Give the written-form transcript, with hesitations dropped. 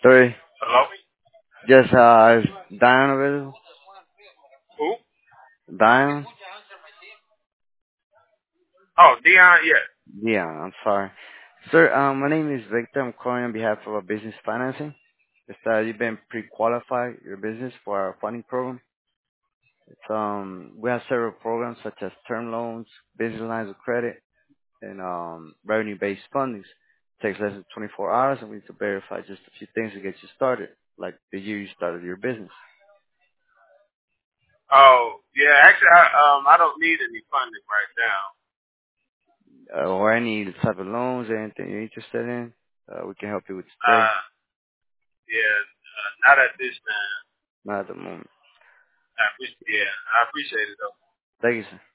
Three. Hello? Just is Dion available? Who? Dion? Oh, Dion, yeah. Yeah, I'm sorry. Sir, my name is Victor. I'm calling on behalf of a business financing. It's, you've been pre-qualified your business for our funding program. We have several programs such as term loans, business lines of credit, and revenue-based fundings. Takes less than 24 hours, and we need to verify just a few things to get you started, like the year you started your business. Oh, yeah, actually, I don't need any funding right now. Or any type of loans, anything you're interested in, we can help you with today. Uh, yeah, not at this time. Not at the moment. Yeah, I appreciate it though. Thank you, sir.